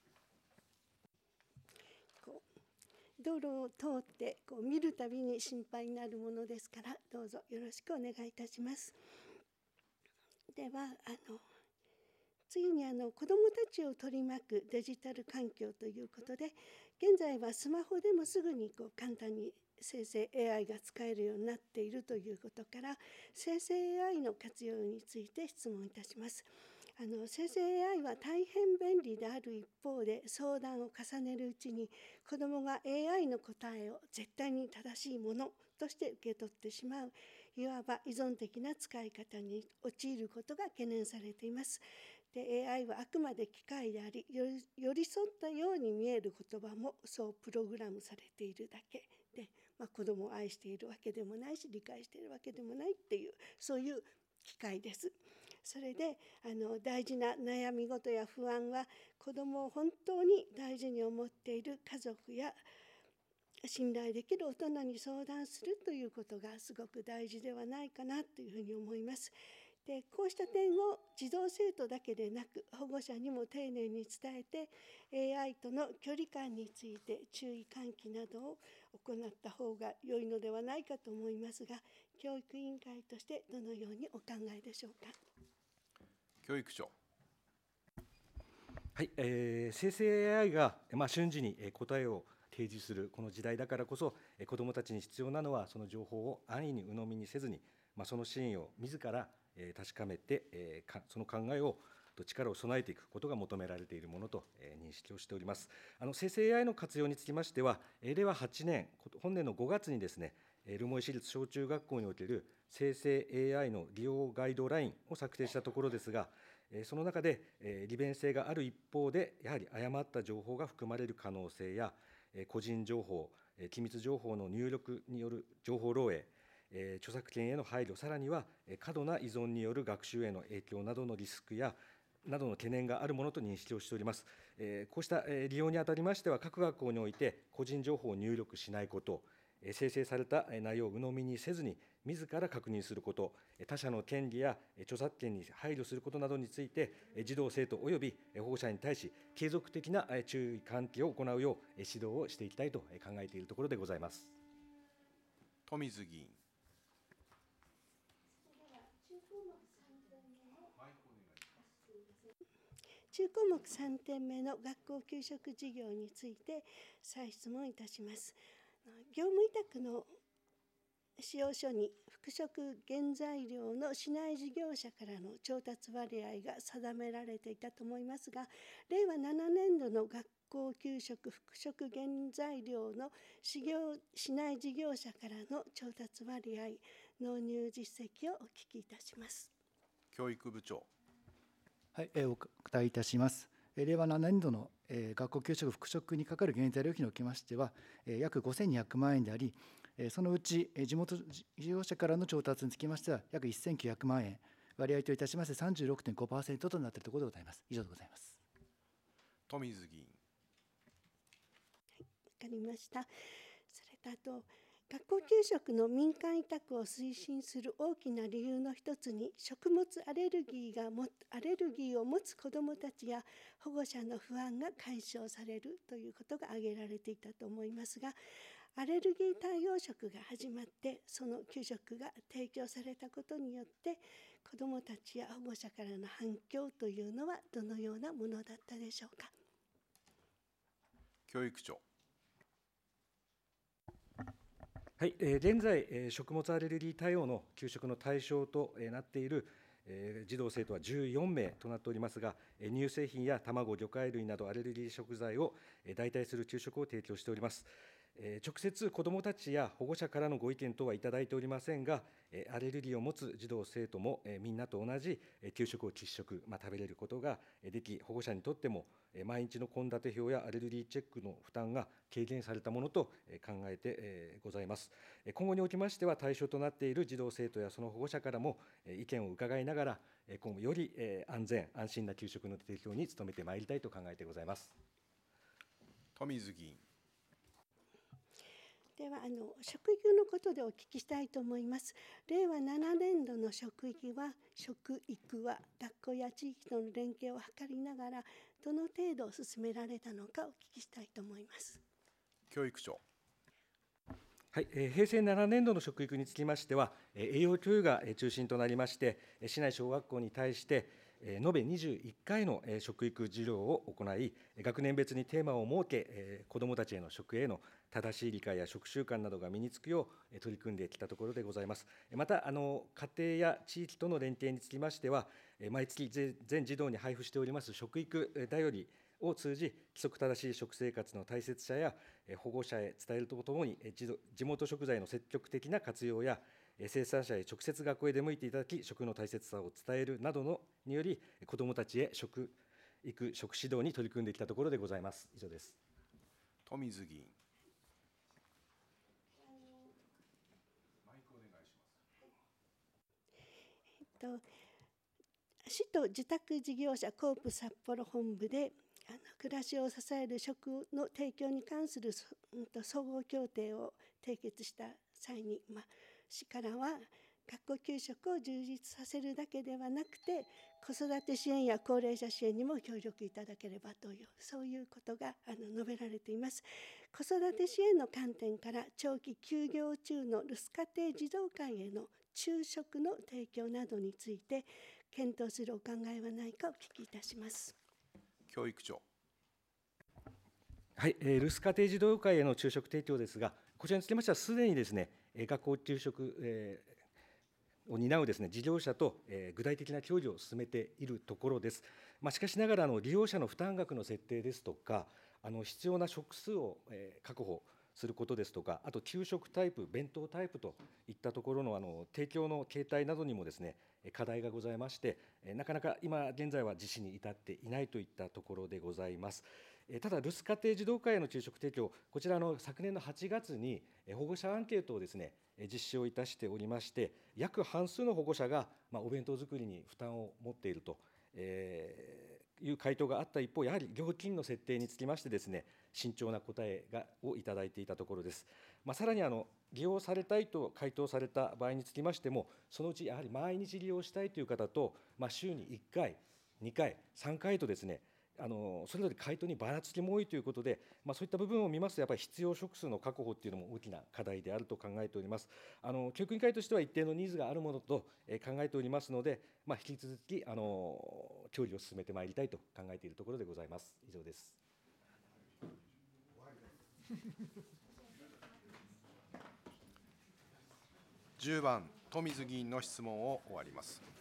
道路を通って見るたびに心配になるものですから、どうぞよろしくお願いいたします。では次に子どもたちを取り巻くデジタル環境ということで、現在はスマホでもすぐに簡単に生成 AI が使えるようになっているということから、生成 AI の活用について質問いたします。生成 AI は大変便利である一方で、相談を重ねるうちに子どもが AI の答えを絶対に正しいものとして受け取ってしまう、いわば依存的な使い方に陥ることが懸念されています。で、AI はあくまで機械であり、寄り添ったように見える言葉もそうプログラムされているだけで、子どもを愛しているわけでもないし、理解しているわけでもないっていう、そういう機械です。 それで大事な悩み事や不安は子どもを本当に大事に思っている家族や信頼できる大人に相談するということがすごく大事ではないかなというふうに思います。でこうした点を児童生徒だけでなく保護者にも丁寧に伝えて AI との距離感について注意喚起などを行った方が良いのではないかと思いますが、教育委員会としてどのようにお考えでしょうか。 教育長。 はい、生成 AI が、瞬時に答えを提示するこの時代だからこそ、子どもたちに必要なのはその情報を安易に鵜呑みにせずに、その真意を自ら確かめて、その考えを力を備えていくことが求められているものと認識をしております。生成 AI の活用につきましては、令和8年、本年の5月にですね、留萌市立小中学校における生成 AI の利用ガイドラインを策定したところですが、その中で利便性がある一方で、やはり誤った情報が含まれる可能性や、個人情報、機密情報の入力による情報漏洩、著作権への配慮、さらには過度な依存による学習への影響などのリスクやなどの懸念があるものと認識をしております。こうした利用にあたりましては、各学校において個人情報を入力しないこと、生成された内容を鵜呑みにせずに、自ら確認すること、他者の権利や著作権に配慮することなどについて、児童・生徒および保護者に対し、継続的な注意喚起を行うよう指導をしていきたいと考えているところでございます。 富水議員。 中項目3点目の学校給食事業について再質問いたします。業務委託の使用書に服飾原材料の市内事業者からの調達割合が定められていたと思いますが、令和7年度の学校給食服飾原材料の市内事業者からの調達割合、納入実績をお聞きいたします。 教育部長。 はい、お答えいたします。令和7年度の学校給食服飾にかかる原材料費におきましては、約5200万円であり、そのうち地元事業者からの調達につきましては、約1900万円、割合といたしまして 36.5% となっているところでございます。以上でございます。 富水議員。 わかりました。それとあと、学校給食の民間委託を推進する大きな理由の一つに、食物アレルギーを持つ子どもたちや保護者の不安が解消されるということが挙げられていたと思いますが、アレルギー対応食が始まって、その給食が提供されたことによって、子どもたちや保護者からの反響というのはどのようなものだったでしょうか。 教育長。 はい、現在、食物アレルギー対応の給食の対象となっている児童・生徒は14名となっておりますが、乳製品や卵、魚介類などアレルギー食材を代替する給食を提供しております。直接子どもたちや保護者からのご意見等はいただいておりませんが、アレルギーを持つ児童・生徒もみんなと同じ給食を喫食、食べれることができ、保護者にとっても毎日の献立表やアレルギーチェックの負担が軽減されたものと考えてございます。今後におきましては、対象となっている児童・生徒やその保護者からも意見を伺いながら、今後より安全・安心な給食の提供に努めてまいりたいと考えてございます。 富水議員。 では食育のことでお聞きしたいと思います。令和7年度の食育は学校や地域との連携を図りながらどの程度進められたのかお聞きしたいと思います。 教育長。 はい、平成7年度の食育につきましては、栄養教諭が中心となりまして、市内小学校に対して、延べ21回の食育授業を行い、学年別にテーマを設け、子どもたちへの食への正しい理解や食習慣などが身につくよう取り組んできたところでございます。また、家庭や地域との連携につきましては、毎月全児童に配布しております食育だよりを通じ、規則正しい食生活の大切さや保護者へ伝えるとともに、地元食材の積極的な活用や、生産者へ直接学校へ出向いていただき、食の大切さを伝えるなどにより、子どもたちへ食指導に取り組んできたところでございます。以上です。 富水議員。マイクお願いします。 市と自宅事業者コープ札幌本部で暮らしを支える食の提供に関する総合協定を締結した際に、市からは学校給食を充実させるだけではなくて、子育て支援や高齢者支援にも協力いただければという、そういうことが述べられています。子育て支援の観点から長期休業中の留守家庭児童館への昼食の提供などについて検討するお考えはないかお聞きいたします。 教育長。 はい、留守家庭児童会への昼食提供ですが、こちらにつきましては、すでにですね、学校給食、を担うですね、事業者と、具体的な協議を進めているところです。しかしながら利用者の負担額の設定ですとか、必要な食数を、確保することですとか、あと給食タイプ、弁当タイプといったところの提供の形態などにもですね、課題がございまして、なかなか今現在は実施に至っていないといったところでございます。ただ、留守家庭児童会への昼食提供、こちら昨年の8月に保護者アンケートをですね、実施をいたしておりまして、約半数の保護者がお弁当作りに負担を持っているという回答があった一方、やはり料金の設定につきましてですね、慎重な答えをいただいていたところです。さらに利用されたいと回答された場合につきましても、そのうちやはり毎日利用したいという方と、週に1回、2回、3回とですね、それぞれ回答にばらつきも多いということで、そういった部分を見ますと、やっぱり必要食数の確保というのも大きな課題であると考えております。教育委員会としては一定のニーズがあるものと考えておりますので、引き続き協議を進めてまいりたいと考えているところでございます。以上です。 10番、富水議員の質問を終わります。